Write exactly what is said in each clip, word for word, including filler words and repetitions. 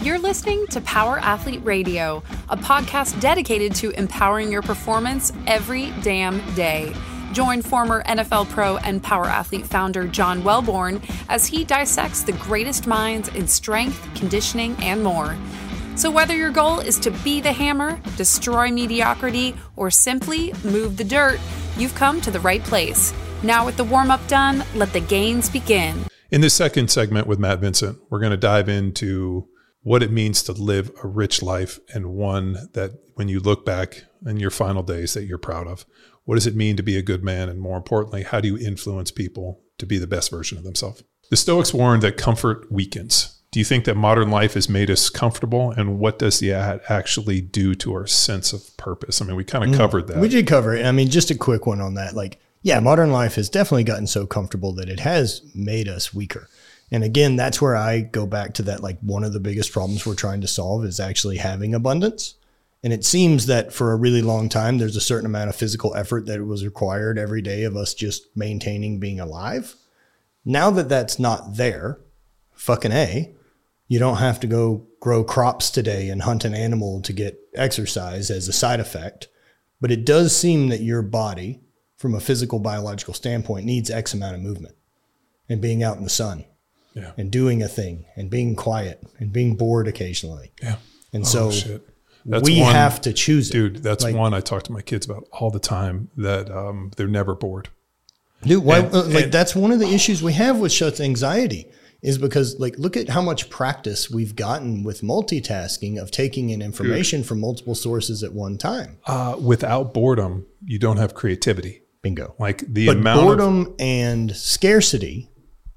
You're listening to Power Athlete Radio, a podcast dedicated to empowering your performance every damn day. Join former N F L pro and Power Athlete founder John Wellborn as he dissects the greatest minds in strength, conditioning, and more. So whether your goal is to be the hammer, destroy mediocrity, or simply move the dirt, you've come to the right place. Now with the warm-up done, let the gains begin. In this second segment with Matt Vincent, we're going to dive into what it means to live a rich life and one that when you look back in your final days that you're proud of. What does it mean to be a good man? And more importantly, how do you influence people to be the best version of themselves? The Stoics warned that comfort weakens. Do you think that modern life has made us comfortable? And what does that actually do to our sense of purpose? I mean, we kind of mm, covered that. We did cover it. I mean, just a quick one on that. Like, yeah, modern life has definitely gotten so comfortable that it has made us weaker. And again, that's where I go back to that, like one of the biggest problems we're trying to solve is actually having abundance. And it seems that for a really long time, there's a certain amount of physical effort that was required every day of us just maintaining being alive. Now that that's not there, fucking A, you don't have to go grow crops today and hunt an animal to get exercise as a side effect. But it does seem that your body, from a physical biological standpoint, needs X amount of movement and being out in the sun. Yeah. And doing a thing and being quiet and being bored occasionally. Yeah. And oh, so shit. That's we one, have to choose it. Dude, that's like, one I talk to my kids about all the time, that um, they're never bored. Dude, why, and, uh, like and, that's one of the issues we have with such anxiety is because like, look at how much practice we've gotten with multitasking of taking in information dude, from multiple sources at one time. Uh, without boredom, you don't have creativity. Bingo. Like the but amount boredom of and scarcity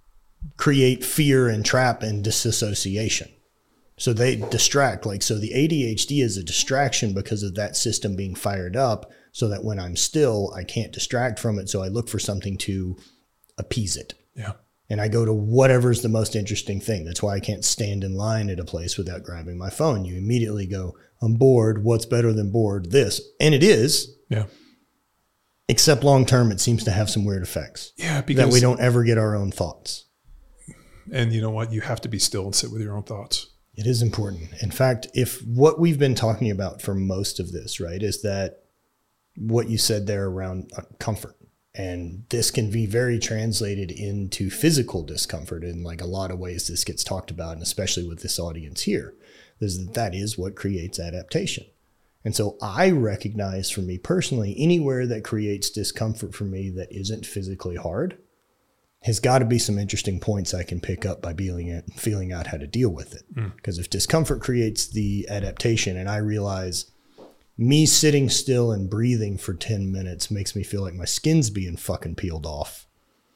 create fear and trap and disassociation. So they distract. Like, so the A D H D is a distraction because of that system being fired up so that when I'm still, I can't distract from it. So I look for something to appease it. Yeah. And I go to whatever's the most interesting thing. That's why I can't stand in line at a place without grabbing my phone. You immediately go, I'm bored. What's better than bored? This. And it is. Yeah. Except long-term, it seems to have some weird effects. Yeah. Because that we don't ever get our own thoughts. And you know what? You have to be still and sit with your own thoughts. It is important. In fact, if what we've been talking about for most of this, right, is that what you said there around comfort. And this can be very translated into physical discomfort in like a lot of ways this gets talked about, and especially with this audience here, is that that is what creates adaptation. And so I recognize for me personally, anywhere that creates discomfort for me that isn't physically hard has got to be some interesting points I can pick up by feeling it, feeling out how to deal with it. Because mm. if discomfort creates the adaptation and I realize me sitting still and breathing for ten minutes makes me feel like my skin's being fucking peeled off,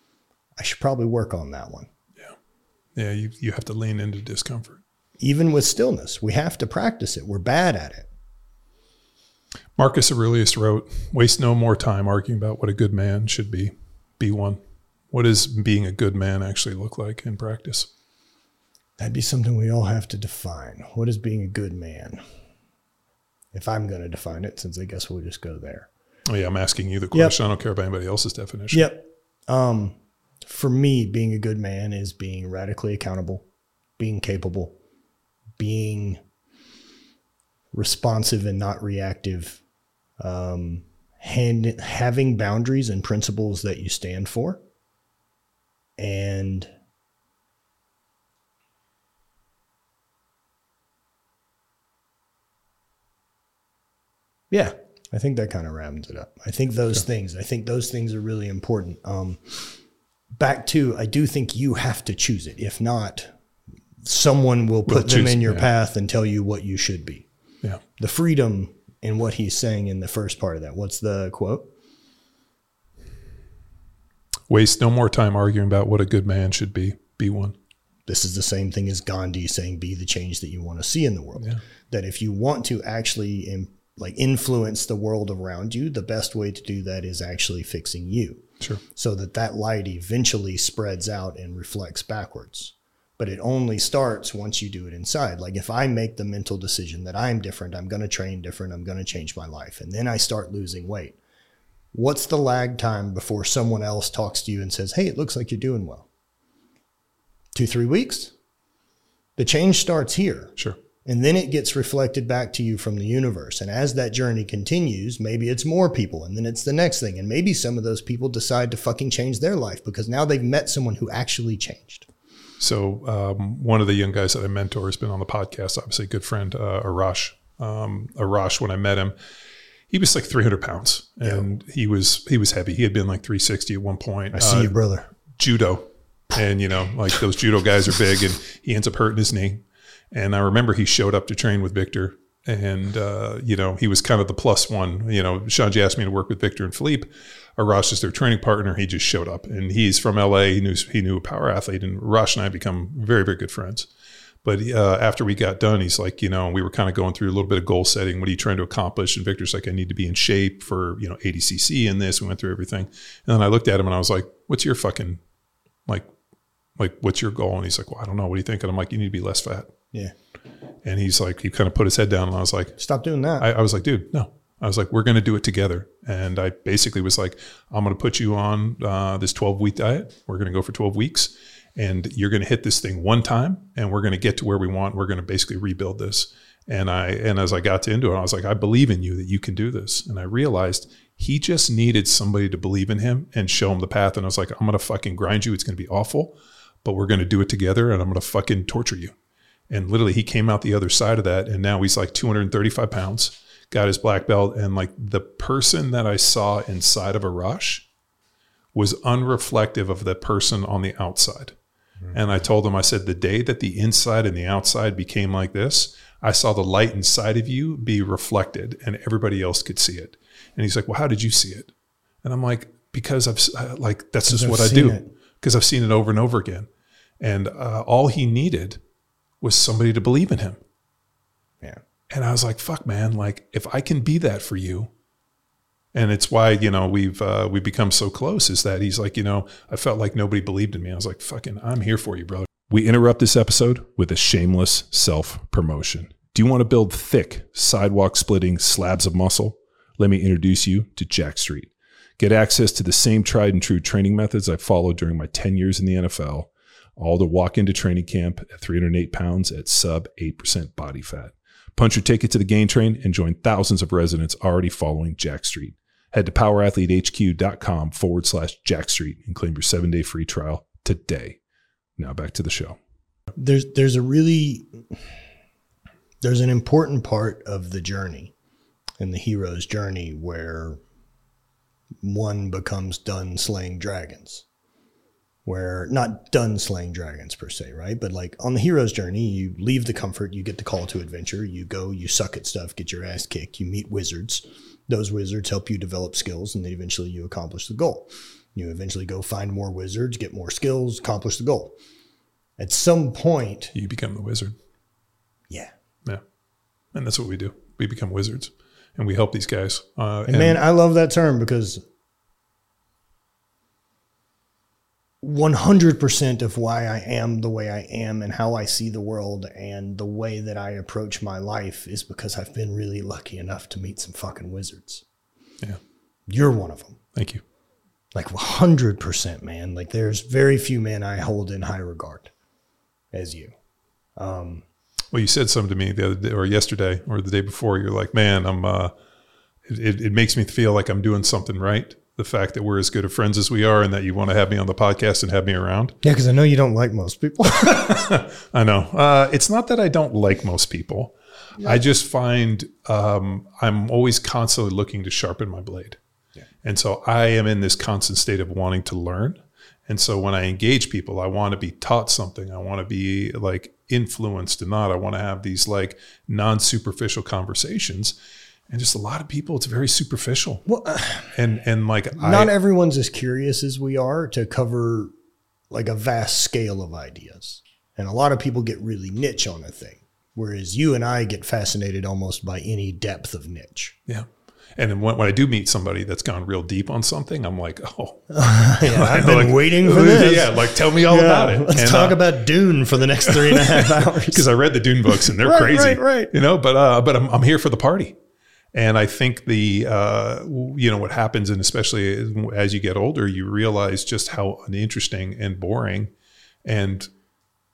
I should probably work on that one. Yeah. Yeah. You, you have to lean into discomfort. Even with stillness, we have to practice it. We're bad at it. Marcus Aurelius wrote, waste no more time arguing about what a good man should be. Be one. What does being a good man actually look like in practice? That'd be something we all have to define. What is being a good man? If I'm going to define it, since I guess we'll just go there. Oh yeah, I'm asking you the question. Yep. I don't care about anybody else's definition. Yep. Um, for me, being a good man is being radically accountable, being capable, being responsive and not reactive, um, hand, having boundaries and principles that you stand for. And yeah, I think that kind of rounds it up. I think those sure. things, I think those things are really important. Um, back to, I do think you have to choose it. If not, someone will put we'll them choose, in your yeah. path and tell you what you should be. Yeah. The freedom in what he's saying in the first part of that. What's the quote? Waste no more time arguing about what a good man should be. Be one. This is the same thing as Gandhi saying, be the change that you want to see in the world. Yeah. That if you want to actually in, like influence the world around you, the best way to do that is actually fixing you. Sure. So that that light eventually spreads out and reflects backwards. But it only starts once you do it inside. Like if I make the mental decision that I'm different, I'm going to train different, I'm going to change my life. And then I start losing weight. What's the lag time before someone else talks to you and says, hey, it looks like you're doing well? Two, three weeks? The change starts here. Sure. And then it gets reflected back to you from the universe. And as that journey continues, maybe it's more people, and then it's the next thing. And maybe some of those people decide to fucking change their life because now they've met someone who actually changed. So um, one of the young guys that I mentor has been on the podcast, obviously a good friend, uh, Arash. Um, Arash, when I met him, he was like three hundred pounds, and yeah. he was he was heavy. He had been like three sixty at one point. I see uh, you, brother. Judo. And, you know, like those judo guys are big, and he ends up hurting his knee. And I remember he showed up to train with Victor, and, uh, you know, he was kind of the plus one. You know, Shanji asked me to work with Victor and Philippe. Arash is their training partner. He just showed up, and he's from L A. He knew he knew a power athlete, and Arash and I become very, very good friends. But uh, after we got done, he's like, you know, we were kind of going through a little bit of goal setting. What are you trying to accomplish? And Victor's like, I need to be in shape for, you know, A D C C and this. We went through everything. And then I looked at him and I was like, what's your fucking, like, like, what's your goal? And he's like, well, I don't know. What do you think? And I'm like, you need to be less fat. Yeah. And he's like, he kind of put his head down, and I was like, stop doing that. I, I was like, dude, no. I was like, we're going to do it together. And I basically was like, I'm going to put you on uh, this twelve week diet. We're going to go for twelve weeks, and you're going to hit this thing one time, and we're going to get to where we want. We're going to basically rebuild this. And I, and as I got to into it, I was like, I believe in you that you can do this. And I realized he just needed somebody to believe in him and show him the path. And I was like, I'm going to fucking grind you. It's going to be awful, but we're going to do it together, and I'm going to fucking torture you. And literally he came out the other side of that. And now he's like two hundred thirty-five pounds, got his black belt. And like the person that I saw inside of Arash was unreflective of the person on the outside. Mm-hmm. And I told him, I said, the day that the inside and the outside became like this, I saw the light inside of you be reflected, and everybody else could see it. And he's like, well, how did you see it? And I'm like, because I've like, that's just I've what I do. it. Because I've seen it over and over again. And uh, all he needed was somebody to believe in him. Yeah. And I was like, fuck, man, like if I can be that for you. And it's why, you know, we've, uh, we've become so close, is that he's like, you know, I felt like nobody believed in me. I was like, fucking, I'm here for you, brother. We interrupt this episode with a shameless self-promotion. Do you want to build thick, sidewalk-splitting slabs of muscle? Let me introduce you to Jack Street. Get access to the same tried and true training methods I followed during my ten years in the N F L, all to walk into training camp at three hundred eight pounds at sub eight percent body fat. Punch your ticket to the Gain Train and join thousands of residents already following Jack Street. Head to powerathletehq.com forward slash Jack Street and claim your seven-day free trial today. Now back to the show. There's there's a really there's an important part of the journey and the hero's journey where one becomes done slaying dragons. Where not done slaying dragons per se, right? But like on the hero's journey, you leave the comfort, you get the call to adventure, you go, you suck at stuff, get your ass kicked, you meet wizards. Those wizards help you develop skills, and then eventually you accomplish the goal. You eventually go find more wizards, get more skills, accomplish the goal. At some point, you become the wizard. Yeah. Yeah. And that's what we do. We become wizards, and we help these guys. Uh, and, and man, I love that term, because one hundred percent of why I am the way I am and how I see the world and the way that I approach my life is because I've been really lucky enough to meet some fucking wizards. Yeah. You're one of them. Thank you. Like one hundred percent, man. Like there's very few men I hold in high regard as you. Um, well, you said something to me the other day or yesterday or the day before. You're like, man, I'm, uh, it, it makes me feel like I'm doing something right. The fact that we're as good of friends as we are, and that you want to have me on the podcast and have me around. Yeah, because I know you don't like most people. I know. Uh, it's not that I don't like most people. Yeah. I just find um, I'm always constantly looking to sharpen my blade. Yeah. And so I am in this constant state of wanting to learn. And so when I engage people, I want to be taught something. I want to be like influenced and not. I want to have these like non-superficial conversations. And just a lot of people, it's very superficial. Well, uh, and and like not I, everyone's as curious as we are to cover like a vast scale of ideas. And a lot of people get really niche on a thing, whereas you and I get fascinated almost by any depth of niche. Yeah. And then when, when I do meet somebody that's gone real deep on something, I'm like, oh, yeah, I've been like, waiting for this. Yeah, like tell me all yeah, about it. Let's and, talk uh, about Dune for the next three and a half hours. Because I read the Dune books and they're right, crazy, right, right. You know. But uh, but I'm I'm here for the party. And I think the, uh, you know, what happens, and especially as you get older, you realize just how uninteresting and boring and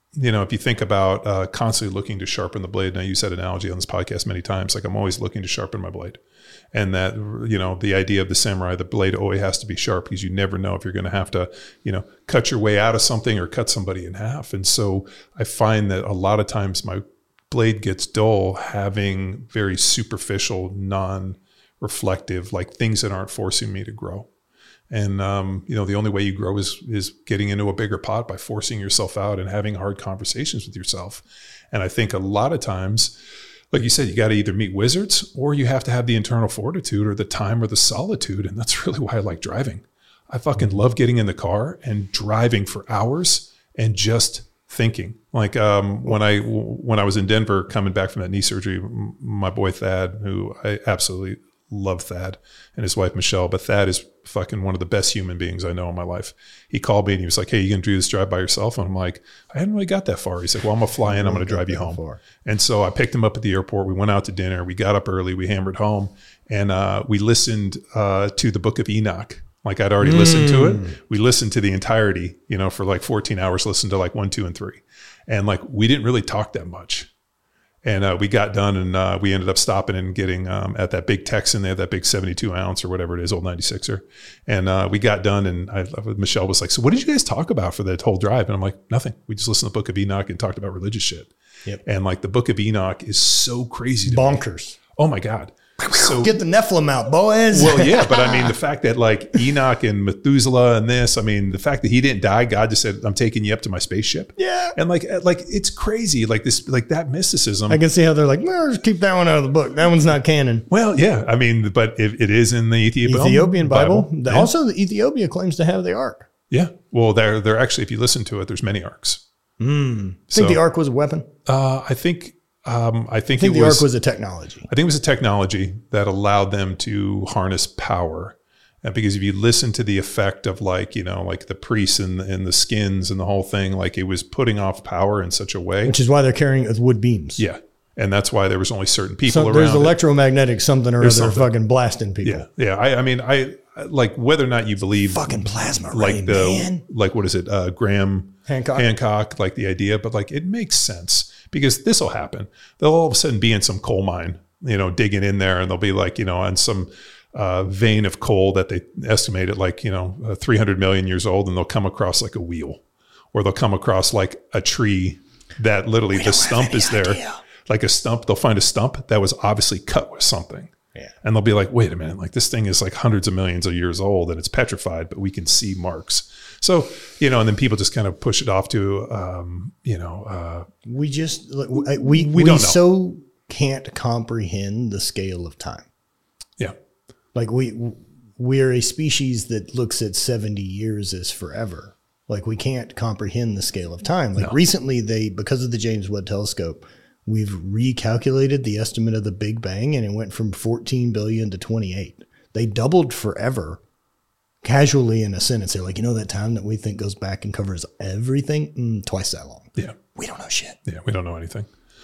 you know, if you think about uh, constantly looking to sharpen the blade, and I use that analogy on this podcast many times, like I'm always looking to sharpen my blade. And that, you know, the idea of the samurai, the blade always has to be sharp because you never know if you're going to have to, you know, cut your way out of something or cut somebody in half. And so I find that a lot of times my blade gets dull having very superficial, non-reflective, like things that aren't forcing me to grow. And, um, you know, the only way you grow is, is getting into a bigger pot by forcing yourself out and having hard conversations with yourself. And I think a lot of times, like you said, you got to either meet wizards or you have to have the internal fortitude or the time or the solitude. And that's really why I like driving. I fucking love getting in the car and driving for hours and just thinking. Like, um, when I, when I was in Denver coming back from that knee surgery, my boy Thad, who I absolutely love Thad and his wife, Michelle, but Thad is fucking one of the best human beings I know in my life. He called me and he was like, hey, you going to do this drive by yourself? And I'm like, I hadn't really got that far. He's like, well, I'm going to fly in. I'm going to drive you home. Far. And so I picked him up at the airport. We went out to dinner. We got up early. We hammered home and uh, we listened uh, to the Book of Enoch. Like I'd already mm. listened to it. We listened to the entirety, you know, for like fourteen hours, listened to like one, two, and three. And like, we didn't really talk that much. And uh, we got done and uh, we ended up stopping and getting um, at that big Texan there, that big seventy-two ounce or whatever it is, old ninety-sixer. And uh, we got done and I, Michelle was like, so what did you guys talk about for that whole drive? And I'm like, nothing. We just listened to the Book of Enoch and talked about religious shit. Yep. And like the Book of Enoch is so crazy to bonkers. Me. Oh my God. So, get the Nephilim out, boys. Well, yeah, but I mean, the fact that like Enoch and Methuselah and this, I mean, the fact that he didn't die, God just said, I'm taking you up to my spaceship. Yeah. And like, like it's crazy. Like this, like that mysticism. I can see how they're like, well, just keep that one out of the book. That one's not canon. Well, yeah. I mean, but it, it is in the Ethiopian, Ethiopian Bible. Bible. Yeah. Also, the Ethiopia claims to have the ark. Yeah. Well, they're, they're actually, if you listen to it, there's many arks. Mm. So, think the ark was a weapon? Uh, I think, Um, I think, I think it the was, ark was a technology. I think it was a technology that allowed them to harness power. And because if you listen to the effect of like, you know, like the priests and, and the skins and the whole thing, like it was putting off power in such a way. Which is why they're carrying it with wood beams. Yeah. And that's why there was only certain people so around. There's electromagnetic it. something or there's other something. fucking blasting people. Yeah. Yeah. I, I mean, I like whether or not you believe fucking plasma like ray, the, man. like, what is it? Uh, Graham Hancock. Hancock, like the idea, but like, it makes sense. Because this will happen. They'll all of a sudden be in some coal mine, you know, digging in there, and they'll be like, you know, on some uh, vein of coal that they estimate at like, you know, uh, three hundred million years old, and they'll come across like a wheel, or they'll come across like a tree that literally the stump is there, idea. like a stump. They'll find a stump that was obviously cut with something. Yeah. And they'll be like, wait a minute, like this thing is like hundreds of millions of years old and it's petrified, but we can see marks. So, you know, and then people just kind of push it off to, um, you know, uh, we just, we, we, we we don't know. so can't comprehend the scale of time. Yeah. Like we, we're a species that looks at seventy years as forever. Like we can't comprehend the scale of time. Like no. recently they, because of the James Webb Telescope, we've recalculated the estimate of the Big Bang and it went from fourteen billion to twenty-eight. They doubled forever. Casually in a sentence, they're like, you know, that time that we think goes back and covers everything, mm, twice that long. Yeah. We don't know shit. Yeah. We don't know anything.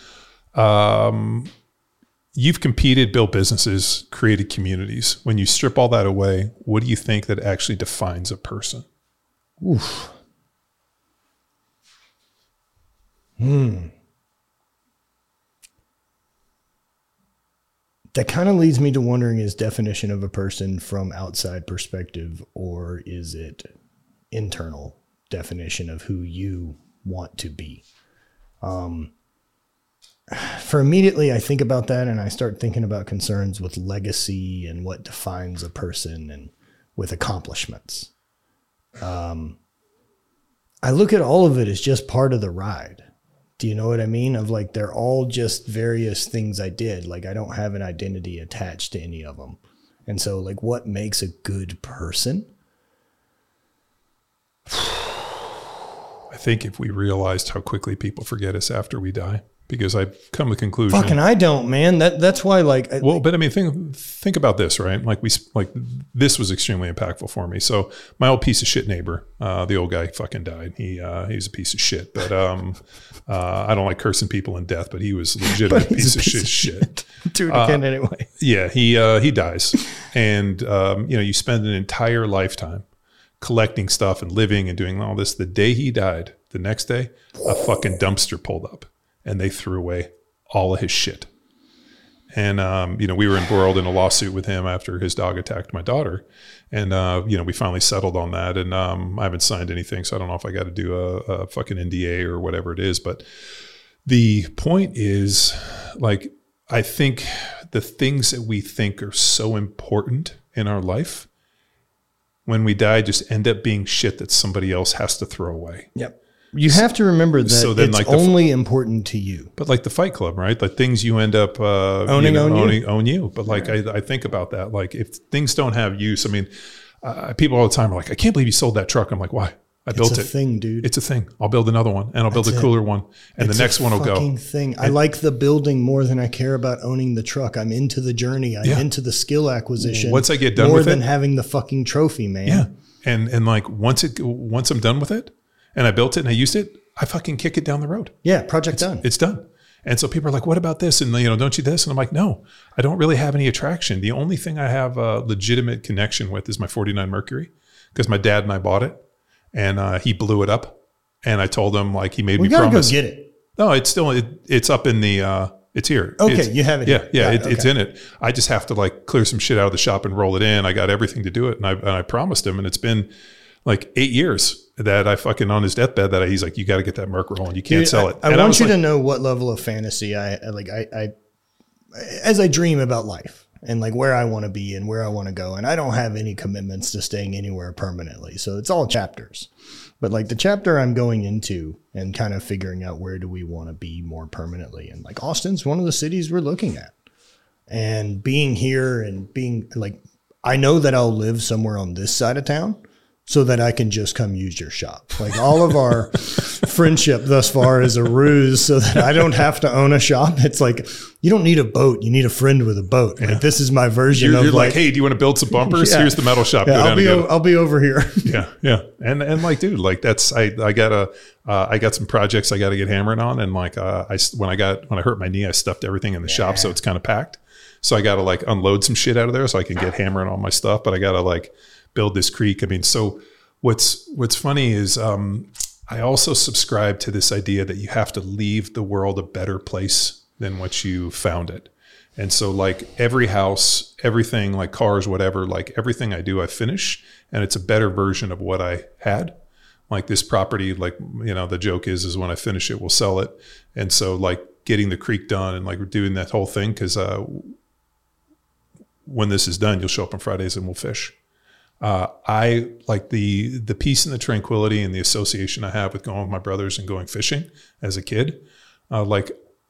Um, you've competed, built businesses, created communities. When you strip all that away, what do you think that actually defines a person? Oof. Hmm. That kind of leads me to wondering, is definition of a person from outside perspective, or is it internal definition of who you want to be? Um, for immediately, I think about that and I start thinking about concerns with legacy and what defines a person and with accomplishments. Um, I look at all of it as just part of the ride. Do you know what I mean? Of like, they're all just various things I did. Like I don't have an identity attached to any of them. And so like, what makes a good person? I think if we realized how quickly people forget us after we die, because I've come to the conclusion. Fucking I don't, man. That that's why like. I, well, but I mean, think, think about this, right? Like we, like this was extremely impactful for me. So my old piece of shit neighbor, uh, the old guy fucking died. He, uh, he was a piece of shit, but, um, uh, I don't like cursing people in death, but he was a legitimate piece, piece of shit of shit. Do it again uh, anyway. Yeah. He, uh, he dies. And, um, you know, you spend an entire lifetime collecting stuff and living and doing all this. The day he died, The next day, a fucking dumpster pulled up and they threw away all of his shit. And, um, you know, we were embroiled in a lawsuit with him after his dog attacked my daughter. And, uh, you know, we finally settled on that. And um, I haven't signed anything, so I don't know if I got to do a, a fucking N D A or whatever it is. But the point is, like, I think the things that we think are so important in our life, when we die, just end up being shit that somebody else has to throw away. Yep. You have to remember that so then, it's like only f- important to you. But like the Fight Club, right? Like things you end up uh, owning, you know, own, owning you. own you. But like right. I, I think about that. Like if things don't have use, I mean, uh, people all the time are like, I can't believe you sold that truck. I'm like, why? I it's built a it. Thing, dude. It's a thing. I'll build another one, and I'll build That's a cooler it. one, and it's the next one will go. Thing. I like the building more than I care about owning the truck. I'm into the journey. I'm yeah. into the skill acquisition. Once I get done more with than it, having the fucking trophy, man. Yeah, and and like once it once I'm done with it, and I built it and I used it, I fucking kick it down the road. Yeah, project it's, done. It's done. And so people are like, what about this? And, you know, don't you this? And I'm like, no, I don't really have any attraction. The only thing I have a legitimate connection with is my forty-nine Mercury, because my dad and I bought it, and uh, he blew it up. And I told him, like, he made we me gotta promise. go get it. No, it's still, it, it's up in the, uh, it's here. Okay, it's, you have it Yeah, here. yeah, it, it, okay. it's in it. I just have to, like, clear some shit out of the shop and roll it in. I got everything to do it. And I, and I promised him, and it's been like eight years that I fucking on his deathbed that I, he's like, you got to get that Merc rolling. You can't Dude, sell it. I, I and want I you like, to know what level of fantasy I like. I, I, as I dream about life and like where I want to be and where I want to go. And I don't have any commitments to staying anywhere permanently. So it's all chapters, but like the chapter I'm going into and kind of figuring out where do we want to be more permanently. And like Austin's one of the cities we're looking at, and being here and being like, I know that I'll live somewhere on this side of town so that I can just come use your shop. Like all of our friendship thus far is a ruse so that I don't have to own a shop. It's like, you don't need a boat. You need a friend with a boat. Yeah. Like this is my version you're, of you're like, like, hey, do you want to build some bumpers? Yeah. Here's the metal shop. Yeah, Go I'll down be, and o- I'll be over here. yeah. Yeah. And, and like, dude, like that's, I, I got a, uh, I got some projects I got to get hammering on. And like, uh, I, when I got, when I hurt my knee, I stuffed everything in the yeah. shop. So it's kind of packed. So I got to like unload some shit out of there so I can get hammering on my stuff, but I got to like build this creek. I mean, so what's, what's funny is, um, I also subscribe to this idea that you have to leave the world a better place than what you found it. And so like every house, everything, like cars, whatever, like everything I do, I finish, and it's a better version of what I had. Like this property, like, you know, the joke is, is when I finish it, we'll sell it. And so like getting the creek done and like we're doing that whole thing. Cause, uh, when this is done, you'll show up on Fridays and we'll fish. Uh, I like the, the peace and the tranquility and the association I have with going with my brothers and going fishing as a kid. Uh, like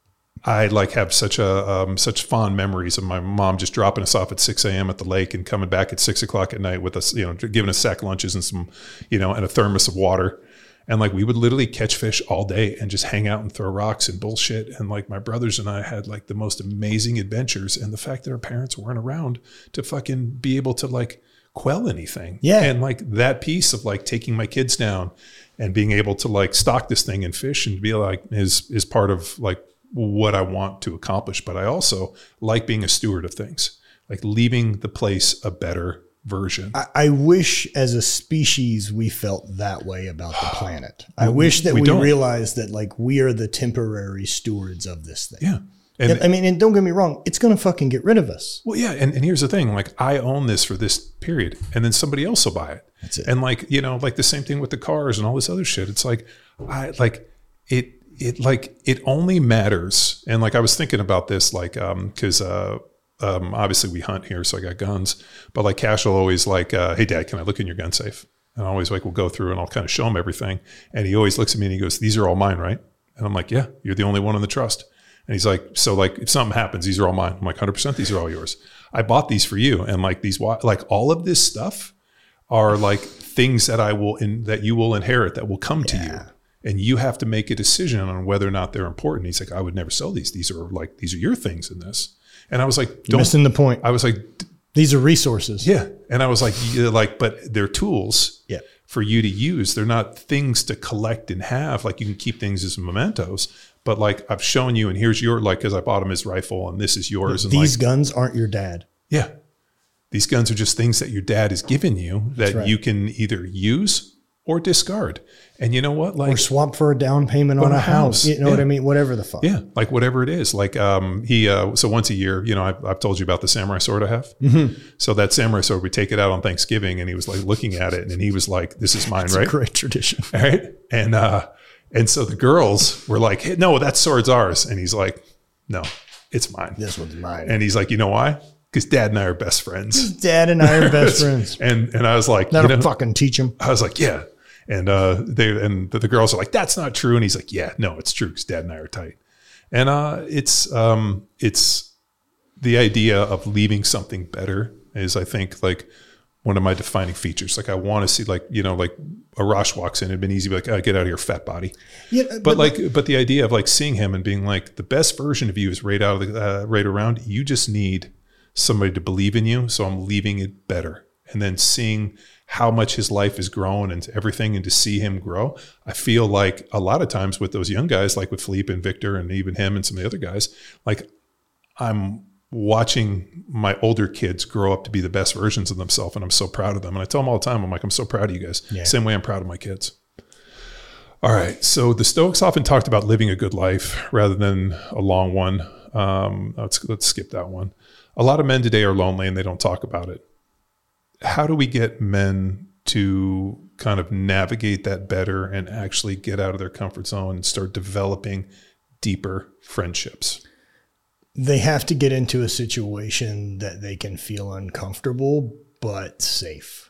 I like have such a, um, such fond memories of my mom just dropping us off at six a.m. at the lake and coming back at six o'clock at night with us, you know, giving us sack lunches and some, you know, and a thermos of water. And like, we would literally catch fish all day and just hang out and throw rocks and bullshit. And like my brothers and I had like the most amazing adventures. And the fact that our parents weren't around to fucking be able to like quell anything. Yeah. And like that piece of like taking my kids down and being able to like stock this thing and fish and be like, is, is part of like what I want to accomplish. But I also like being a steward of things, like leaving the place a better version. I, I wish as a species we felt that way about the planet. I wish that we, we realized that like we are the temporary stewards of this thing. Yeah. And I mean, and don't get me wrong, it's going to fucking get rid of us. Well, yeah. And, and here's the thing, like I own this for this period and then somebody else will buy it. That's it. And like, you know, like the same thing with the cars and all this other shit. It's like, I like it, it like, it only matters. And like, I was thinking about this, like, um, cause, uh, Um, obviously we hunt here, so I got guns, but like Cash will always like, uh, hey dad, can I look in your gun safe? And I always like, we'll go through and I'll kind of show him everything. And he always looks at me and he goes, these are all mine, right? And I'm like, yeah, you're the only one in the trust. And he's like, so like if something happens, these are all mine. I'm like, one hundred percent, these are all yours. I bought these for you. And like these, like all of this stuff are like things that I will, in that you will inherit, that will come yeah. to you. And you have to make a decision on whether or not they're important. He's like, I would never sell these. These are like, these are your things in this. And I was like, don't, You're missing the point. I was like, these are resources. Yeah. And I was like, yeah, like, but they're tools yeah. for you to use. They're not things to collect and have. Like you can keep things as mementos, but like I've shown you and here's your, like, cause I bought him his rifle and this is yours. And these like, guns aren't your dad. Yeah. These guns are just things that your dad has given you that right. you can either use or discard. And you know what? Like, or swap for a down payment on a house. house. You know yeah. what I mean? Whatever the fuck. Yeah. Like whatever it is. Like, um, he, uh, so once a year, you know, I've, I've told you about the samurai sword I have. Mm-hmm. So that samurai sword, we take it out on Thanksgiving, and he was like looking at it, and he was like, this is mine, That's right? A great tradition. All right. And, uh, and so the girls were like, hey, no, that sword's ours. And he's like, no, it's mine. This one's mine. And he's like, you know why? Because Dad and I are best friends. Dad and I are best friends. And, and I was like, that'll you know, fucking teach him. I was like, yeah. And uh, they and the, the girls are like, that's not true. And he's like, yeah, no, it's true because Dad and I are tight. And uh, it's um, it's the idea of leaving something better is, I think, like one of my defining features. Like I want to see, like, you know, like Arash walks in, it'd been easy to be like, oh, get out of here, fat body. Yeah, but, but like, like, but the idea of like seeing him and being like, the best version of you is right out of the uh, right around. You just need somebody to believe in you. So I'm leaving it better, and then seeing how much his life has grown and everything, and to see him grow. I feel like a lot of times with those young guys, like with Philippe and Victor and even him and some of the other guys, like I'm watching my older kids grow up to be the best versions of themselves. And I'm so proud of them. And I tell them all the time, I'm like, I'm so proud of you guys. Yeah. Same way I'm proud of my kids. All right. So the Stoics often talked about living a good life rather than a long one. Um, let's, let's skip that one. A lot of men today are lonely and they don't talk about it. How do we get men to kind of navigate that better and actually get out of their comfort zone and start developing deeper friendships? They have to get into a situation that they can feel uncomfortable, but safe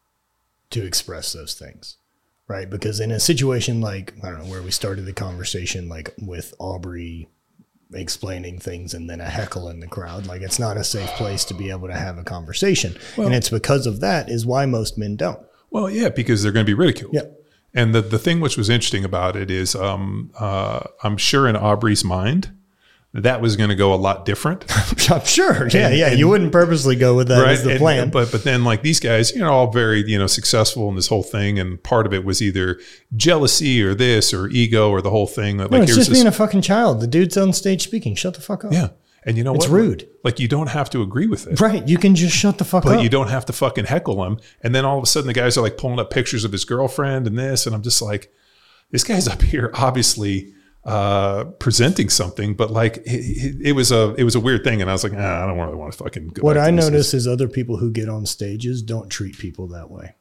to express those things, right? Because in a situation like, I don't know, where we started the conversation, like with Aubrey explaining things and then a heckle in the crowd, like it's not a safe place to be able to have a conversation. Well, and it's because of that is why most men don't. Well, yeah, because they're going to be ridiculed. Yeah. And the, the thing which was interesting about it is um, uh, I'm sure in Aubrey's mind, that was going to go a lot different. I'm sure. Yeah. And, yeah. and, you wouldn't purposely go with that right? as the and, plan. But, but then like these guys, you know, all very, you know, successful in this whole thing. And part of it was either jealousy or this or ego or the whole thing. That, no, like, it's here's just this, being a fucking child. The dude's on stage speaking. Shut the fuck up. Yeah. And you know it's what? It's rude. Like you don't have to agree with it. Right. You can just shut the fuck but up. But you don't have to fucking heckle him. And then all of a sudden the guys are like pulling up pictures of his girlfriend and this. And I'm just like, this guy's up here obviously uh, presenting something, but like it, it was a, it was a weird thing. And I was like, ah, I don't really want to fucking go What back I to notice is other people who get on stages don't treat people that way.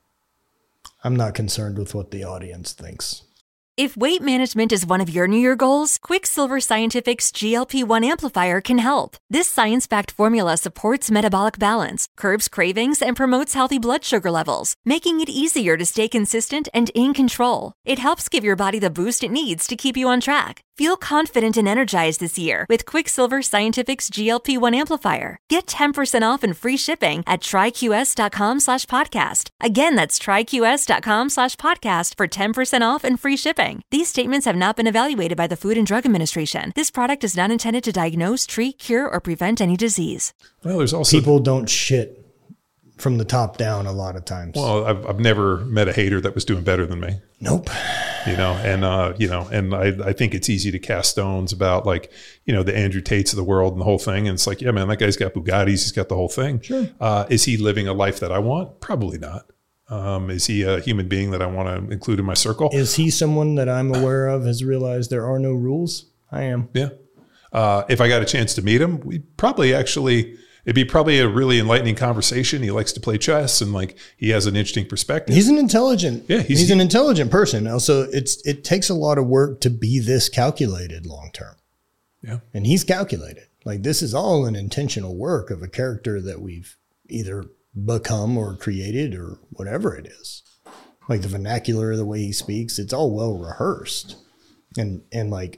I'm not concerned with what the audience thinks. If weight management is one of your New Year goals, Quicksilver Scientific's G L P one amplifier can help. This science-backed formula supports metabolic balance, curbs cravings, and promotes healthy blood sugar levels, making it easier to stay consistent and in control. It helps give your body the boost it needs to keep you on track. Feel confident and energized this year with Quicksilver Scientific's G L P one amplifier. Get ten percent off and free shipping at tryqs.com slash podcast. Again, that's tryqs.com slash podcast for ten percent off and free shipping. These statements have not been evaluated by the Food and Drug Administration. This product is not intended to diagnose, treat, cure, or prevent any disease. Well, there's also people don't shit from the top down a lot of times. Well, I've, I've never met a hater that was doing better than me. Nope. You know, and, uh, you know, and I, I think it's easy to cast stones about like, you know, the Andrew Tates of the world and the whole thing. And it's like, yeah, man, that guy's got Bugattis. He's got the whole thing. Sure. Uh, is he living a life that I want? Probably not. Um, is he a human being that I want to include in my circle? Is he someone that I'm aware of has realized there are no rules? I am. Yeah. Uh, if I got a chance to meet him, we probably actually, it'd be probably a really enlightening conversation. He likes to play chess and like he has an interesting perspective. He's an intelligent. Yeah, he's, he's an intelligent person. Also, it's it takes a lot of work to be this calculated long term. Yeah, and he's calculated. Like this is all an intentional work of a character that we've either become or created or whatever it is. Like the vernacular, the way he speaks, it's all well rehearsed, and and like.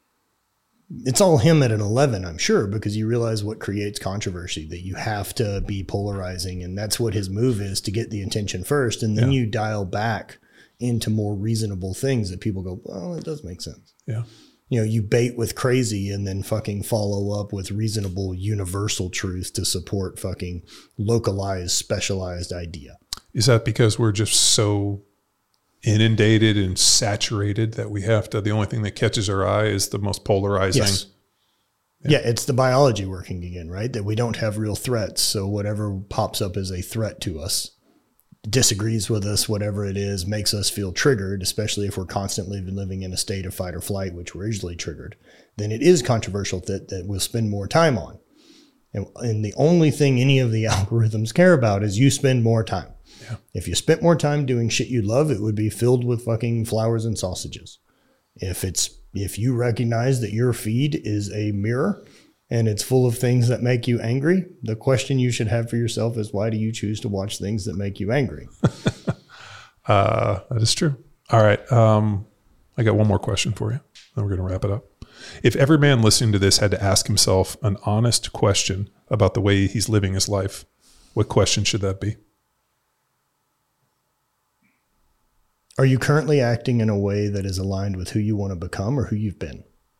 It's all him at an eleven, I'm sure, because you realize what creates controversy, that you have to be polarizing. And that's what his move is, to get the attention first. And then yeah. you dial back into more reasonable things that people go, well, it does make sense. Yeah. You know, you bait with crazy and then fucking follow up with reasonable universal truth to support fucking localized, specialized idea. Is that because we're just so inundated and saturated that we have to, the only thing that catches our eye is the most polarizing? Yes. Yeah. yeah, it's the biology working again, right? That we don't have real threats. So whatever pops up as a threat to us disagrees with us, whatever it is, makes us feel triggered, especially if we're constantly living in a state of fight or flight, which we're usually triggered, then it is controversial that, that we'll spend more time on. And, and the only thing any of the algorithms care about is you spend more time. Yeah. If you spent more time doing shit you love, it would be filled with fucking flowers and sausages. If it's if you recognize that your feed is a mirror and it's full of things that make you angry, the question you should have for yourself is, why do you choose to watch things that make you angry? uh, that is true. All right. Um, I got one more question for you. Then we're going to wrap it up. If every man listening to this had to ask himself an honest question about the way he's living his life, what question should that be? Are you currently acting in a way that is aligned with who you want to become or who you've been?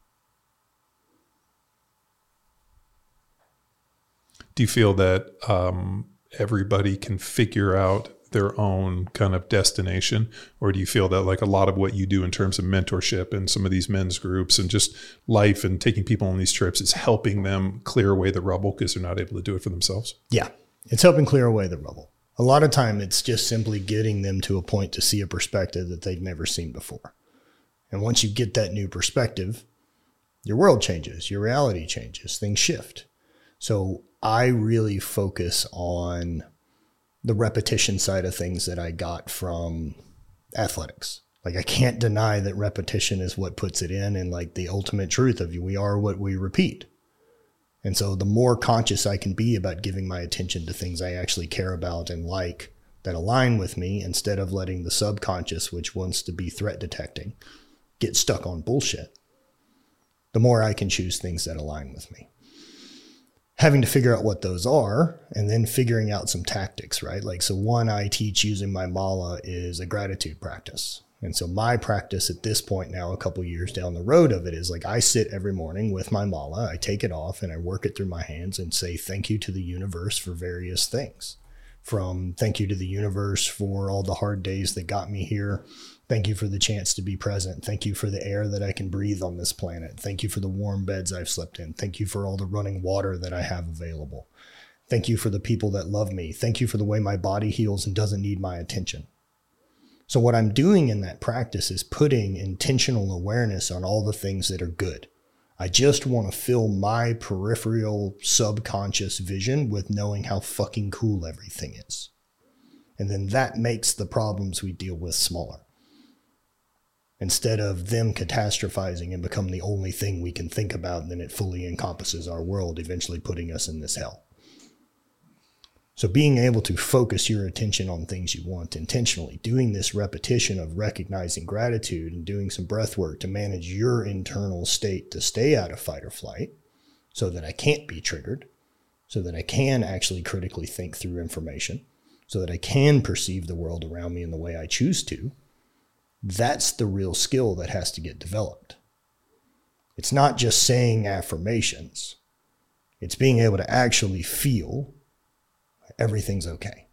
Do you feel that um, everybody can figure out their own kind of destination? Or do you feel that like a lot of what you do in terms of mentorship and some of these men's groups and just life and taking people on these trips is helping them clear away the rubble because they're not able to do it for themselves? Yeah, it's helping clear away the rubble. A lot of time it's just simply getting them to a point to see a perspective that they've never seen before. And once you get that new perspective, your world changes, your reality changes, things shift. So I really focus on the repetition side of things that I got from athletics. Like I can't deny that repetition is what puts it in, and like the ultimate truth of you, we are what we repeat. And so the more conscious I can be about giving my attention to things I actually care about and like that align with me, instead of letting the subconscious, which wants to be threat detecting, get stuck on bullshit, the more I can choose things that align with me. Having to figure out what those are and then figuring out some tactics, right? Like, so one I teach using my mala is a gratitude practice. And so my practice at this point now, a couple years down the road of it, is like I sit every morning with my mala, I take it off and I work it through my hands and say thank you to the universe for various things. From thank you to the universe for all the hard days that got me here. Thank you for the chance to be present. Thank you for the air that I can breathe on this planet. Thank you for the warm beds I've slept in. Thank you for all the running water that I have available. Thank you for the people that love me. Thank you for the way my body heals and doesn't need my attention. So what I'm doing in that practice is putting intentional awareness on all the things that are good. I just want to fill my peripheral subconscious vision with knowing how fucking cool everything is. And then that makes the problems we deal with smaller. Instead of them catastrophizing and become the only thing we can think about, and then it fully encompasses our world, eventually putting us in this hell. So being able to focus your attention on things you want intentionally, doing this repetition of recognizing gratitude and doing some breath work to manage your internal state to stay out of fight or flight so that I can't be triggered, so that I can actually critically think through information, so that I can perceive the world around me in the way I choose to. That's the real skill that has to get developed. It's not just saying affirmations. It's being able to actually feel everything's okay.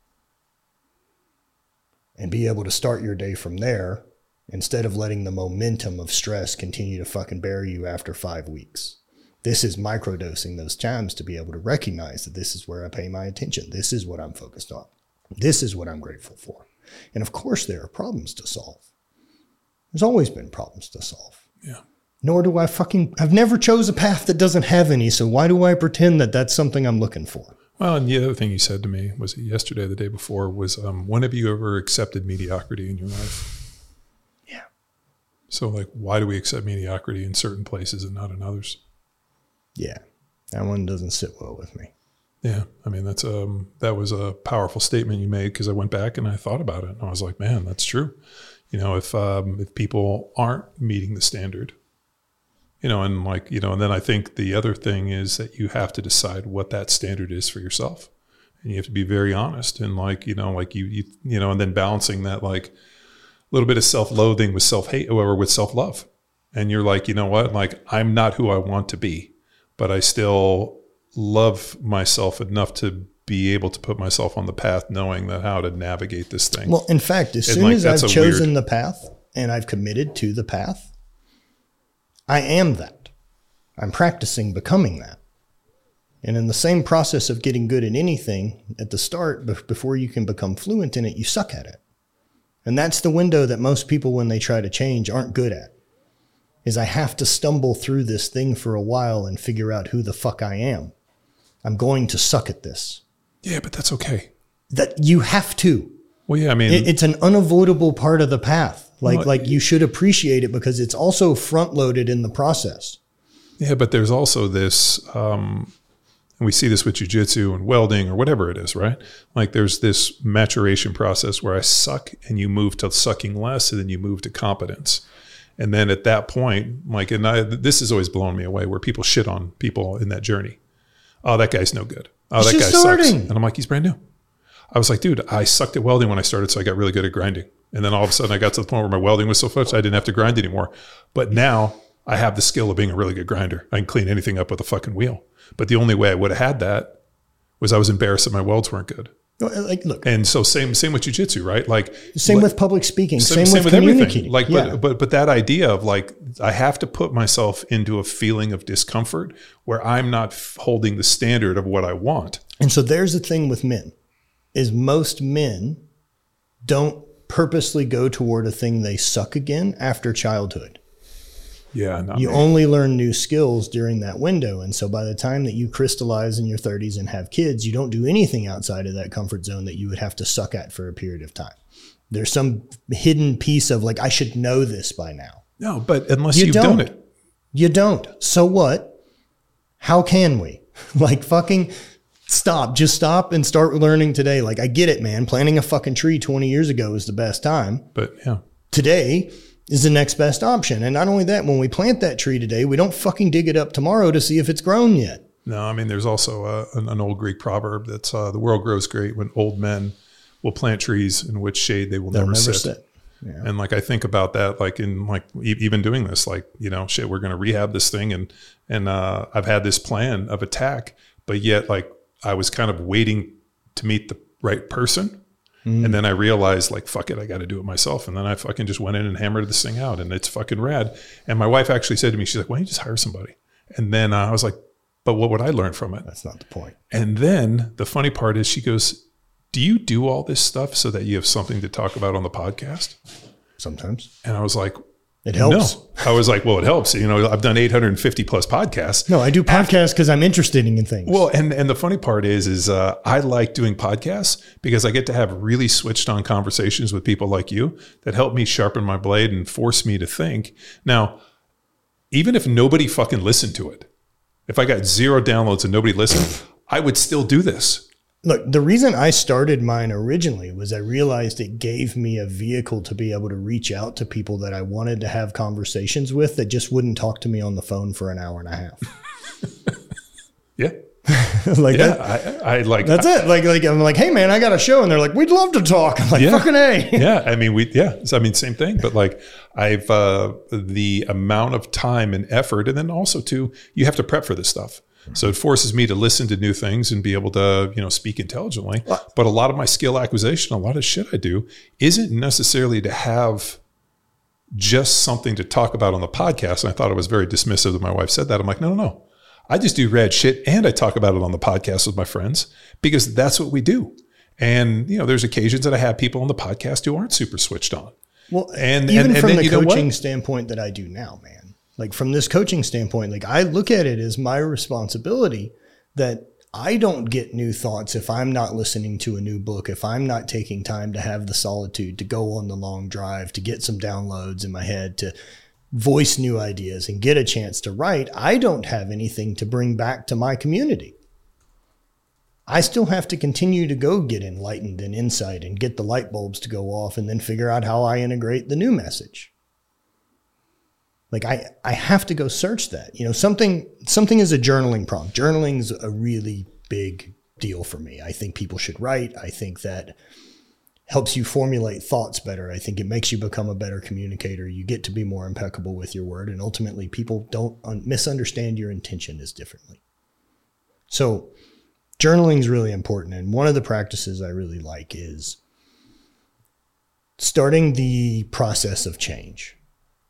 And be able to start your day from there instead of letting the momentum of stress continue to fucking bury you after five weeks. This is microdosing those times to be able to recognize that this is where I pay my attention. This is what I'm focused on. This is what I'm grateful for. And of course, there are problems to solve. There's always been problems to solve. Yeah. Nor do I fucking, I've never chose a path that doesn't have any. So why do I pretend that that's something I'm looking for? Well, and the other thing you said to me, was it yesterday, the day before, was um, when have you ever accepted mediocrity in your life? Yeah. So like, why do we accept mediocrity in certain places and not in others? Yeah. That one doesn't sit well with me. Yeah. I mean, that's um that was a powerful statement you made, because I went back and I thought about it and I was like, man, that's true. You know, if um, if people aren't meeting the standard, you know, and like, you know, and then I think the other thing is that you have to decide what that standard is for yourself. And you have to be very honest and like, you know, like you, you, you know, and then balancing that like a little bit of self-loathing with self-hate or with self-love. And you're like, you know what, like I'm not who I want to be, but I still love myself enough to be able to put myself on the path, knowing that how to navigate this thing. Well, in fact, as and soon like, as I've chosen weird... the path and I've committed to the path, I am that. I'm practicing becoming that. And in the same process of getting good at anything at the start, b- before you can become fluent in it, you suck at it. And that's the window that most people, when they try to change, aren't good at. Is I have to stumble through this thing for a while and figure out who the fuck I am. I'm going to suck at this. Yeah, but that's okay. That you have to. Well, yeah, I mean, it, it's an unavoidable part of the path. Like, well, like you should appreciate it because it's also front loaded in the process. Yeah, but there's also this, um, and we see this with jiu-jitsu and welding or whatever it is, right? Like there's this maturation process where I suck and you move to sucking less and then you move to competence. And then at that point, like, and I, this has always blown me away where people shit on people in that journey. Oh, that guy's no good. Oh, He's that guy starting. sucks. And I'm like, he's brand new. I was like, dude, I sucked at welding when I started, so I got really good at grinding. And then all of a sudden I got to the point where my welding was so much I didn't have to grind anymore. But now I have the skill of being a really good grinder. I can clean anything up with a fucking wheel. But the only way I would have had that was I was embarrassed that my welds weren't good. Like, look, And so same same with jiu-jitsu, right? Like same like, with public speaking, same, same, same with, with communicating. everything. Like, yeah. but, but but that idea of like I have to put myself into a feeling of discomfort where I'm not f- holding the standard of what I want. And so there's the thing with men, is most men don't purposely go toward a thing they suck again after childhood. Yeah, not You me. only learn new skills during that window. And so by the time that you crystallize in your thirties and have kids, you don't do anything outside of that comfort zone that you would have to suck at for a period of time. There's some hidden piece of like, I should know this by now. No, but unless You you've don't. done it. You don't. So what? How can we? Like fucking stop. Just stop and start learning today. Like I get it, man. Planting a fucking tree twenty years ago was the best time. But yeah. Today is the next best option. And not only that, when we plant that tree today, we don't fucking dig it up tomorrow to see if it's grown yet. No, I mean, there's also uh, an, an old Greek proverb that's uh, the world grows great when old men will plant trees in which shade they will They'll never, never sit. sit. Yeah. And like, I think about that, like in like e- even doing this, like, you know, shit, we're going to rehab this thing. And, and uh, I've had this plan of attack, but yet like I was kind of waiting to meet the right person. Mm. And then I realized like, fuck it, I got to do it myself. And then I fucking just went in and hammered this thing out and it's fucking rad. And my wife actually said to me, she's like, why don't you just hire somebody? And then uh, I was like, but what would I learn from it? That's not the point. And then the funny part is she goes, do you do all this stuff so that you have something to talk about on the podcast? Sometimes. And I was like, it helps. No. I was like, well, it helps. You know, I've done eight hundred fifty plus podcasts. No, I do podcasts because I'm interested in things. Well, and, and the funny part is, is uh, I like doing podcasts because I get to have really switched on conversations with people like you that help me sharpen my blade and force me to think. Now, even if nobody fucking listened to it, if I got zero downloads and nobody listened, I would still do this. Look, the reason I started mine originally was I realized it gave me a vehicle to be able to reach out to people that I wanted to have conversations with that just wouldn't talk to me on the phone for an hour and a half. Yeah. like yeah, that, I, I like that's I, it. Like, like I'm like, hey man, I got a show, and they're like, we'd love to talk. I'm like, yeah. fucking A. yeah, I mean, we yeah, so, I mean, same thing. But like, I've uh, the amount of time and effort, and then also too, you have to prep for this stuff. So it forces me to listen to new things and be able to, you know, speak intelligently. But a lot of my skill acquisition, a lot of shit I do, isn't necessarily to have just something to talk about on the podcast. And I thought it was very dismissive that my wife said that. I'm like, no, no, no. I just do rad shit and I talk about it on the podcast with my friends because that's what we do. And, you know, there's occasions that I have people on the podcast who aren't super switched on. Well, and even and, and from then, the you know coaching what? standpoint that I do now, man. Like from this coaching standpoint, like I look at it as my responsibility that I don't get new thoughts if I'm not listening to a new book, if I'm not taking time to have the solitude, to go on the long drive, to get some downloads in my head, to voice new ideas and get a chance to write. I don't have anything to bring back to my community. I still have to continue to go get enlightened and insight and get the light bulbs to go off and then figure out how I integrate the new message. Like I, I have to go search that, you know, something, something is a journaling prompt. Journaling is a really big deal for me. I think people should write. I think that helps you formulate thoughts better. I think it makes you become a better communicator. You get to be more impeccable with your word. And ultimately people don't un- misunderstand your intention as differently. So journaling is really important. And one of the practices I really like is starting the process of change.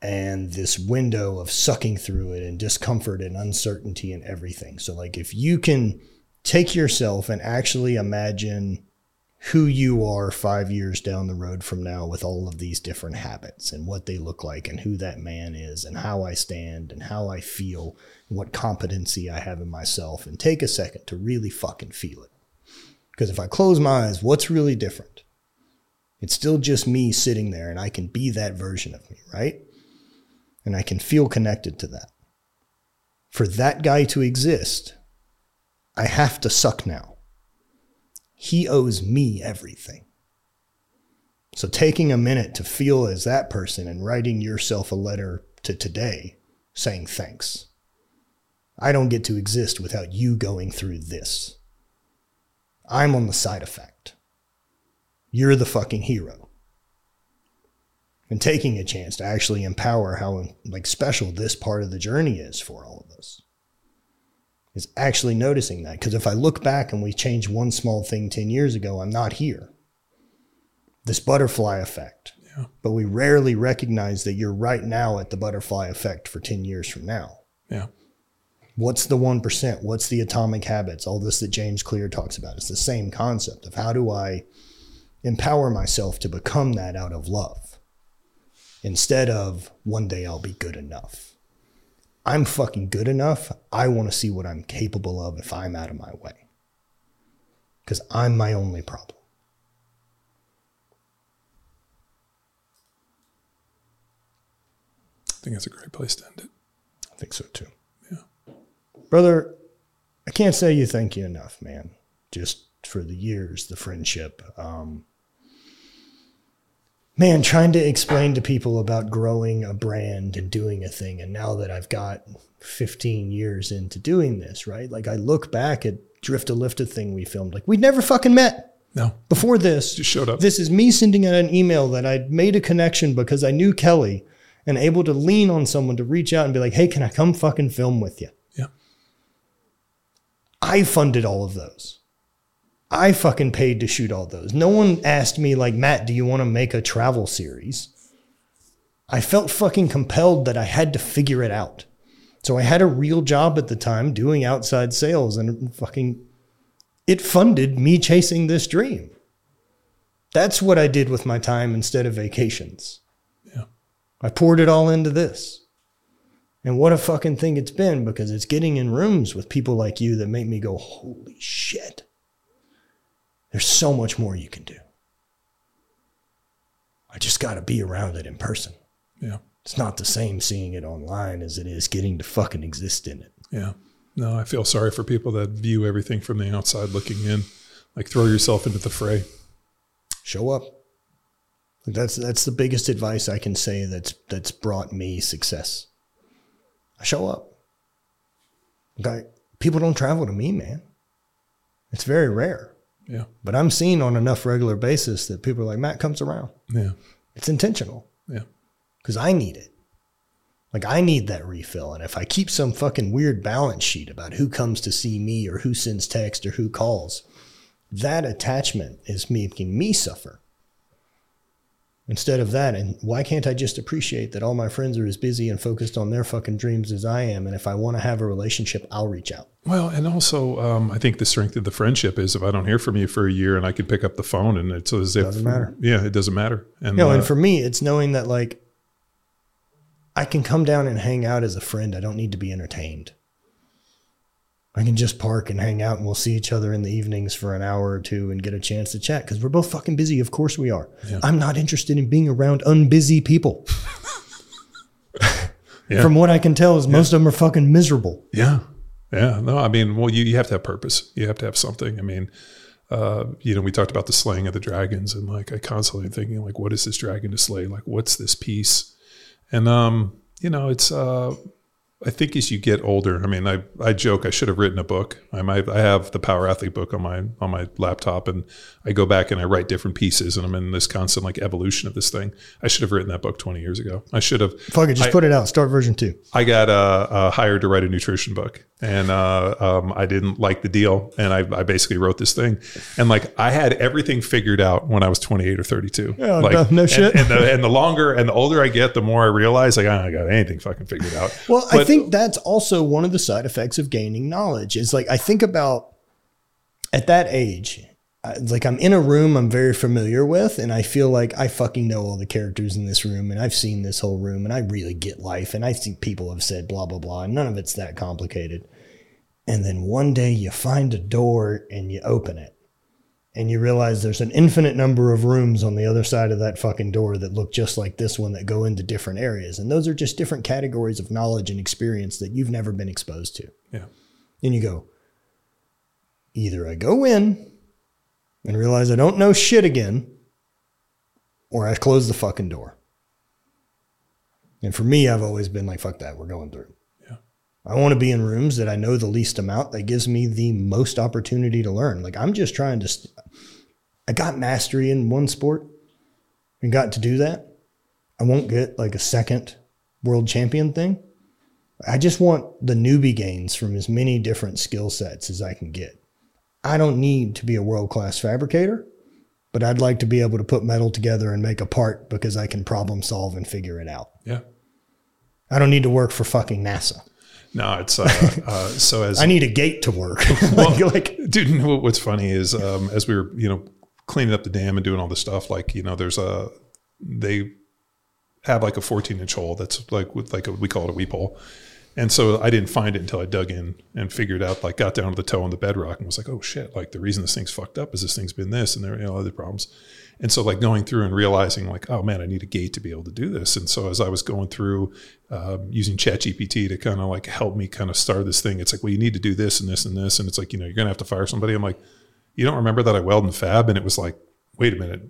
and this window of sucking through it and discomfort and uncertainty and everything. So like if you can take yourself and actually imagine who you are five years down the road from now with all of these different habits and what they look like and who that man is and how I stand and how I feel and what competency I have in myself, and take a second to really fucking feel it. Because if I close my eyes, what's really different? It's still just me sitting there, and I can be that version of me, right? And I can feel connected to that. For that guy to exist, I have to suck now. He owes me everything. So taking a minute to feel as that person and writing yourself a letter to today saying thanks. I don't get to exist without you going through this. I'm on the side effect. You're the fucking hero. And taking a chance to actually empower how like special this part of the journey is for all of us. Is actually noticing that. Because if I look back and we changed one small thing ten years ago, I'm not here. This butterfly effect. Yeah. But we rarely recognize that you're right now at the butterfly effect for ten years from now. Yeah. What's the one percent? What's the atomic habits? All this that James Clear talks about. It's the same concept of how do I empower myself to become that out of love instead of one day I'll be good enough. I'm fucking good enough. I want to see what I'm capable of if I'm out of my way. Because I'm my only problem. I think that's a great place to end it. I think so too. Yeah. Brother, I can't say you thank you enough, man. Just for the years, the friendship. Um, man, trying to explain to people about growing a brand and doing a thing. And now that I've got fifteen years into doing this, right? Like I look back at Drift to Lift a thing we filmed. Like we'd never fucking met. No. Before this. Just showed up. This is me sending out an email that I'd made a connection because I knew Kelly and able to lean on someone to reach out and be like, hey, can I come fucking film with you? Yeah. I funded all of those. I fucking paid to shoot all those. No one asked me like, Matt, do you want to make a travel series? I felt fucking compelled that I had to figure it out. So I had a real job at the time doing outside sales, and fucking it funded me chasing this dream. That's what I did with my time instead of vacations. Yeah. I poured it all into this. And what a fucking thing it's been, because it's getting in rooms with people like you that make me go, holy shit. There's so much more you can do. I just got to be around it in person. Yeah. It's not the same seeing it online as it is getting to fucking exist in it. Yeah. No, I feel sorry for people that view everything from the outside looking in. Like throw yourself into the fray. Show up. That's that's the biggest advice I can say that's that's brought me success. I show up. Okay. People don't travel to me, man. It's very rare. Yeah. But I'm seen on enough regular basis that people are like, Matt comes around. Yeah. It's intentional. Yeah. Because I need it. Like I need that refill. And if I keep some fucking weird balance sheet about who comes to see me or who sends text or who calls, that attachment is making me suffer. Instead of that, and why can't I just appreciate that all my friends are as busy and focused on their fucking dreams as I am? And if I want to have a relationship, I'll reach out. Well, and also, um, I think the strength of the friendship is if I don't hear from you for a year and I could pick up the phone and it's as if, doesn't matter. Yeah, it doesn't matter. And, you know, uh, and for me, it's knowing that like I can come down and hang out as a friend. I don't need to be entertained. I can just park and hang out and we'll see each other in the evenings for an hour or two and get a chance to chat because we're both fucking busy. Of course we are. Yeah. I'm not interested in being around unbusy people. Yeah. From what I can tell is most yeah. of them are fucking miserable. Yeah. Yeah. No, I mean, well, you, you have to have purpose. You have to have something. I mean, uh, you know, we talked about the slaying of the dragons and like I constantly thinking like, what is this dragon to slay? Like, what's this piece? And, um, you know, it's, uh, I think as you get older, I mean, I, I joke I should have written a book. I might, I have the Power Athlete book on my on my laptop, and I go back and I write different pieces, and I'm in this constant like evolution of this thing. I should have written that book twenty years ago. I should have. Fuck it, just I, put it out. Start version two. I got uh, uh, hired to write a nutrition book, and uh, um, I didn't like the deal. And I, I basically wrote this thing. And like, I had everything figured out when I was twenty-eight or thirty-two. Oh, like, no, no shit. And, and, the, and the longer and the older I get, the more I realize like, I don't got anything fucking figured out. Well, but, I think that's also one of the side effects of gaining knowledge is like, I think about at that age, I- like I'm in a room I'm very familiar with, and I feel like I fucking know all the characters in this room, and I've seen this whole room, and I really get life, and I think people have said blah, blah, blah, and none of it's that complicated. And then one day you find a door and you open it, and you realize there's an infinite number of rooms on the other side of that fucking door that look just like this one that go into different areas. And those are just different categories of knowledge and experience that you've never been exposed to. yeah. And you go, either I go in and realize I don't know shit again, or I close the fucking door. And for me, I've always been like, fuck that, we're going through. Yeah. I want to be in rooms that I know the least amount that gives me the most opportunity to learn. Like I'm just trying to, st- I got mastery in one sport and got to do that. I won't get like a second world champion thing. I just want the newbie gains from as many different skill sets as I can get. I don't need to be a world-class fabricator, but I'd like to be able to put metal together and make a part because I can problem solve and figure it out. Yeah. I don't need to work for fucking NASA. No, it's, uh, uh, so as I need a gate to work. well, like, dude, what's funny is, um, as we were, you know, cleaning up the dam and doing all this stuff, like, you know, there's a, they have like a fourteen inch hole that's like with like a, we call it a weep hole. And so I didn't find it until I dug in and figured out, like got down to the toe on the bedrock and was like, oh shit, like the reason this thing's fucked up is this thing's been this and there are, you know, other problems. And so like going through and realizing like, oh man, I need a gate to be able to do this. And so as I was going through um, using ChatGPT to kind of like help me kind of start this thing, it's like, well, you need to do this and this and this. And it's like, you know, you're going to have to fire somebody. I'm like, you don't remember that I weld and fab? And it was like, wait a minute.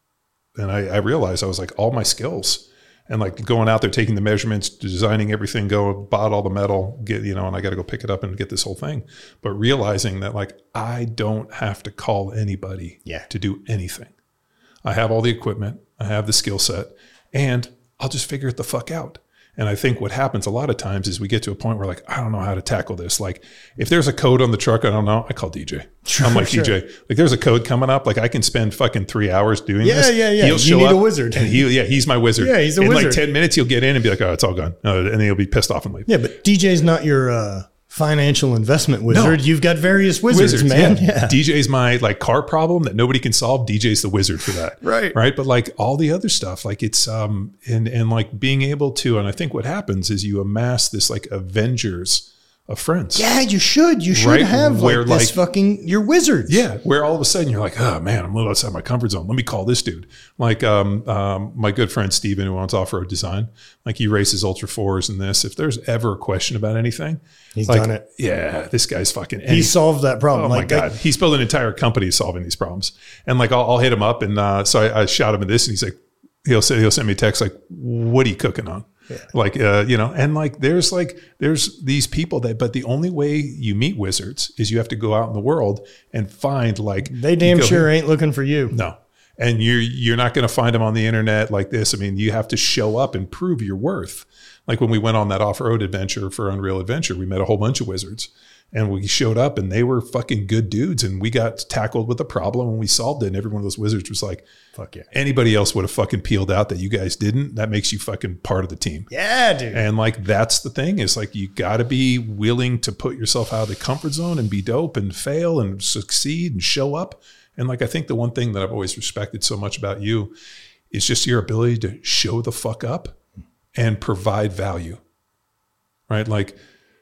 And I, I realized I was like, all my skills and like going out there, taking the measurements, designing everything, go bought all the metal, get, you know, and I got to go pick it up and get this whole thing. But realizing that like, I don't have to call anybody Yeah. to do anything. I have all the equipment, I have the skill set, and I'll just figure it the fuck out. And I think what happens a lot of times is we get to a point where like, I don't know how to tackle this. Like if there's a code on the truck, I don't know, I call D J. Sure, I'm like, sure. D J, like there's a code coming up. Like I can spend fucking three hours doing Yeah, this. yeah, yeah. He'll You show need up a wizard. And he, yeah, he's my wizard. Yeah, he's a In wizard. like ten minutes, he'll get in and be like, oh, it's all gone. Uh, and then he'll be pissed off and leave. yeah, but D J's not your uh, financial investment wizard. No. You've got various wizards, Wizards, man. yeah. Yeah. D J's my like car problem that nobody can solve. D J's the wizard for that. Right. Right. But like all the other stuff, like it's, um, and, and like being able to, and I think what happens is you amass this like Avengers of friends. Yeah, you should. You should Right? have Where, like this like- fucking, you're wizards. Yeah, where all of a sudden you're like, oh man, I'm a little outside my comfort zone. Let me call this dude. Like um, um, my good friend Steven, who owns Off-Road Design, like he races Ultra Fours and this. If there's ever a question about anything, He's like, done it. Yeah, this guy's fucking. He solved that problem. Oh my like, god, that- he's built an entire company solving these problems. And like I'll, I'll hit him up, and uh, so I, I shout him at this, and he's like, he'll say he'll send me a text like, "What are you cooking on?" Yeah. Like, uh, you know, and like, there's like, there's these people that, but the only way you meet wizards is you have to go out in the world and find like, they damn go- sure ain't looking for you. no. And you're, you're not going to find them on the internet like this. I mean, you have to show up and prove your worth. Like when we went on that off-road adventure for Unreal Adventure, we met a whole bunch of wizards. And we showed up and they were fucking good dudes. And we got tackled with a problem and we solved it. And every one of those wizards was like, Fuck yeah. anybody else would have fucking peeled out that you guys didn't. That makes you fucking part of the team. Yeah, dude. And like, that's the thing is like, you got to be willing to put yourself out of the comfort zone and be dope and fail and succeed and show up. And like, I think the one thing that I've always respected so much about you is just your ability to show the fuck up and provide value. Right. Like,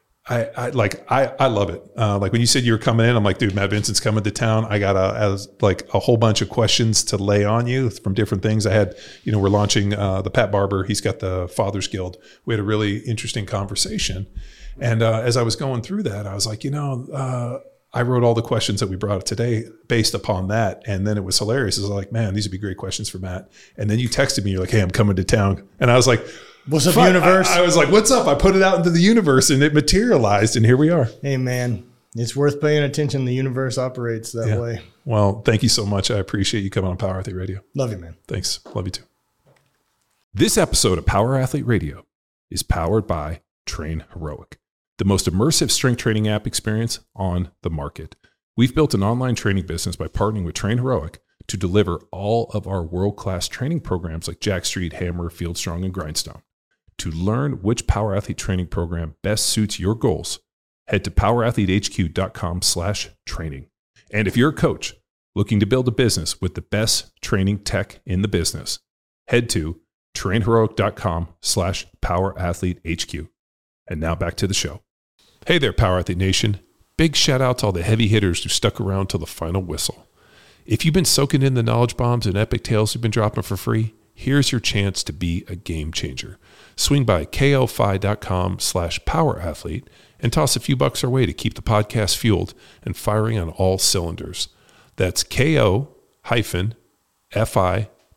I, I like I, I love it. Uh, like when you said you were coming in, I'm like, dude, Matt Vincent's coming to town. I got a as like a whole bunch of questions to lay on you from different things. I had, you know, we're launching uh, the Pat Barber. He's got the Fathers Guild. We had a really interesting conversation, and uh, as I was going through that, I was like, you know, uh, I wrote all the questions that we brought up today based upon that, and then it was hilarious. It was like, man, these would be great questions for Matt. And then you texted me, you're like, hey, I'm coming to town, and I was like, What's up, fuck. universe? I, I was like, what's up? I put it out into the universe and it materialized and here we are. Hey, man, it's worth paying attention. The universe operates that Yeah. way. Well, thank you so much. I appreciate you coming on Power Athlete Radio. Love you, man. Thanks. Love you too. This episode of Power Athlete Radio is powered by Train Heroic. the most immersive strength training app experience on the market. We've built an online training business by partnering with Train Heroic to deliver all of our world-class training programs like Jack Street, Hammer, Field Strong, and Grindstone. To learn which Power Athlete training program best suits your goals, head to powerathletehq.com slash training. And if you're a coach looking to build a business with the best training tech in the business, head to trainheroic.com slash powerathletehq. And now back to the show. Hey there, Power Athlete Nation. Big shout out to all the heavy hitters who stuck around till the final whistle. If you've been soaking in the knowledge bombs and epic tales we've been dropping for free, here's your chance to be a game changer. Swing by ko-fi.com slash powerathlete and toss a few bucks our way to keep the podcast fueled and firing on all cylinders. That's ko-fi.com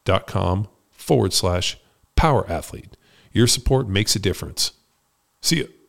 forward slash powerathlete. Your support makes a difference. See you.